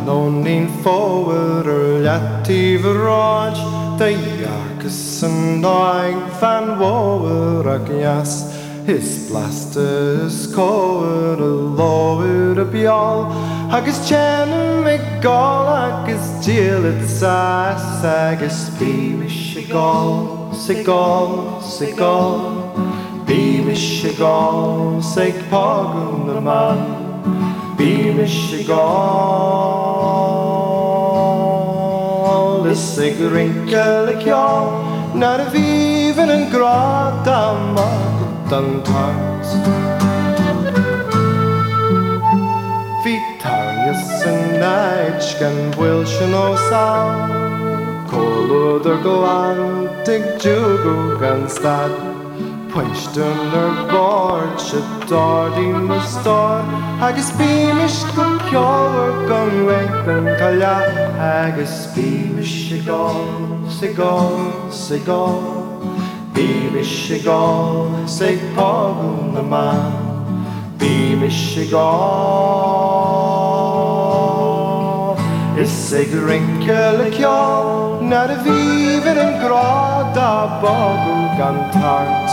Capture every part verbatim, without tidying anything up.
non in forward or lati verage the yarkus and I fan wower agnas his blasters covered a lower a bial agus chen me gall agus deal it's ass agus be mishigal sigal sigal be mishigal sig pogum the man be mishigal is sig rinkel ik ja naar de viven en grada mag dan tart Vitalius en Nijtschken wilsje o saal Koluder glantig jugu gan stad Punchdun er bortje dardin o star Agus beamish go kjolver gan wenken kalja Agus beamish igal, sigal, sigal Beamish igal, sig pogum na man Beamish igal Is sig rinkel ik ja Na de viven en grada bogu gan tart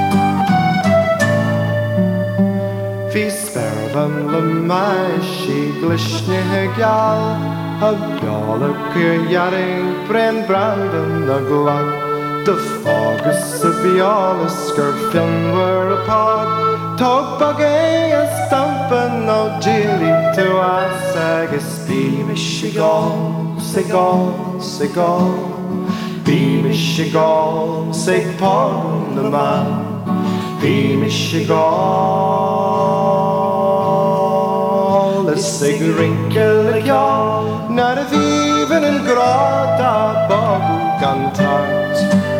Vi sperven le meishi glishne gal A bjalleke jaring brenn branden a glad De fogus a bjallesker fjernwer a pod Tog bagay a stampen no jilly to us agus beamish igal, sigal, sigal Beamish igal, sig pogum the man Beamish igal Is sig rinkel ik ja Na de viven en grada bogu gan tart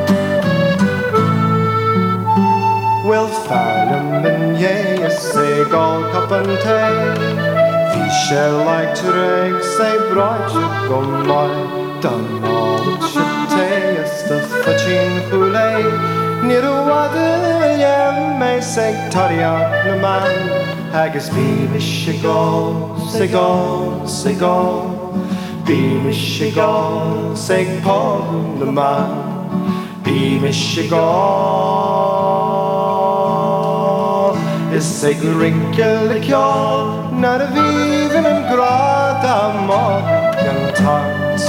Wel farnum en je is sig all cup and tay Vi shall like to reg say broidje gom moi Dan all it should tay is the fetching hule Nid a wadde jem me sig tariak na man Haggis beamish igal, sigal, sigal Beamish igal, sig pogum the man Beamish igal Is sig rinkel ik ja Na de viven en grada morgen tart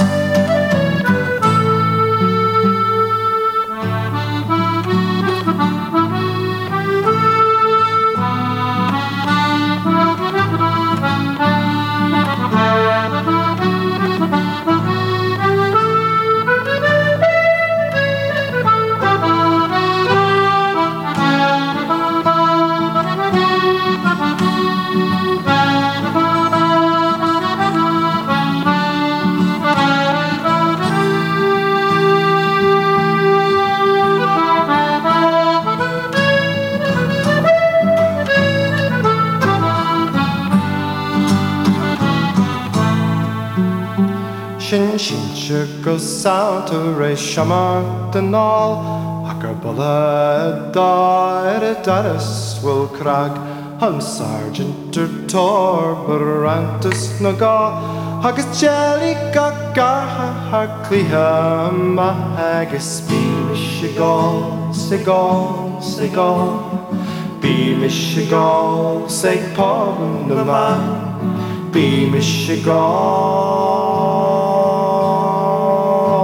Shin shin go sound to re shamar den all Hacker bulla da eridaris will crag Hum sergeant er tor barantus naga Haggis jelly gaga har kliha ma haggis beamish igal, sigal, sigal Beamish igal, sig pogum the man Beamish igal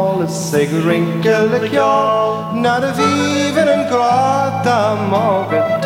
Sig rinkel ik ja Na de viven en grada morgen